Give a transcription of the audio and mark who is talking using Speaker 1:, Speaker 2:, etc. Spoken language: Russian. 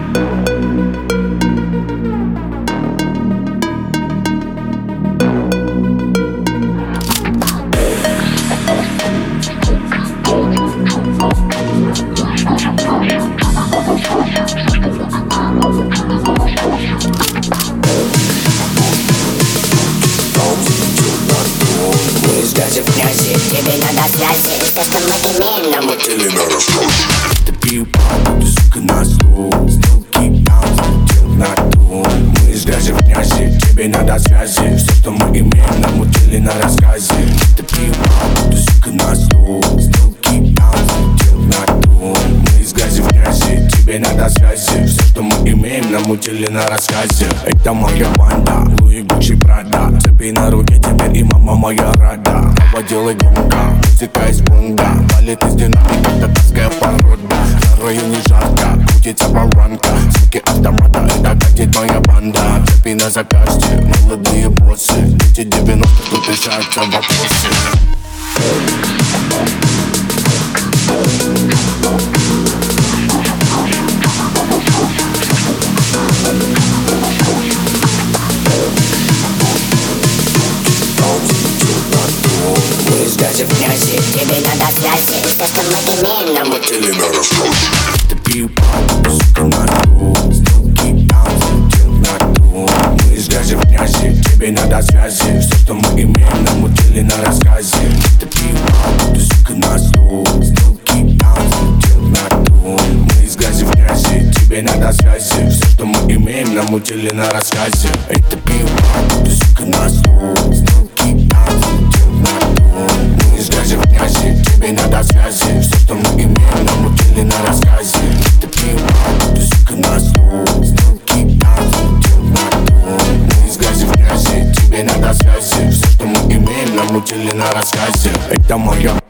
Speaker 1: Даже в грязи, тебе надо связи. Все, что мы имеем, нам
Speaker 2: Или на рассказе.
Speaker 3: Ты пью папу, ты сука на стол. Сделки там, взлетел на дом. Мы из грязи в грязи, тебе надо связи. Все, что мы имеем, намутили на рассказе. Ты пью папу, ты сука на стол. Сделки там, взлетел на дом. Мы из грязи в грязи, тебе надо связи. Все, что мы имеем, намутили на рассказе. Это моя банда, Луи, Гуччи, Прада. Цепи на руке теперь и мама моя рада. Делай громко, музыка из бунга. Валит из динамика, татарская порода. На районе жарко, крутится баранка. Звуки автомата, это катит моя банда. Цепи на запястье, молодые боссы. Дети 90-х, тут решаются вопросы.
Speaker 1: Даже в грязи, тебе надо связи. Все, что мы имеем, нам
Speaker 2: Или на рассказе.
Speaker 3: Ты пью папу, сука на стол. Сделки там, взлетел на дом. Мы из грязи в грязи, тебе надо связи. Все, что мы имеем, намутили на рассказе. Ты пью папу, ты сука на стол. Сделки там, взлетел на дом. Мы из грязи в грязи, тебе надо связи. Все, что мы имеем, намутили на рассказе. Эй, ты пью папу, ты сука на стол. Сделки там, взлетел на дом. Мы из грязи в грязи, тебе надо связи. Все, что мы имеем, намутили на рассказе. Ты пью папу, ты сука на стол. Сделки там, взлетел на дом. Мы из грязи в грязи, тебе надо связи. Все, что мы имеем, намутили на рассказе. Это моя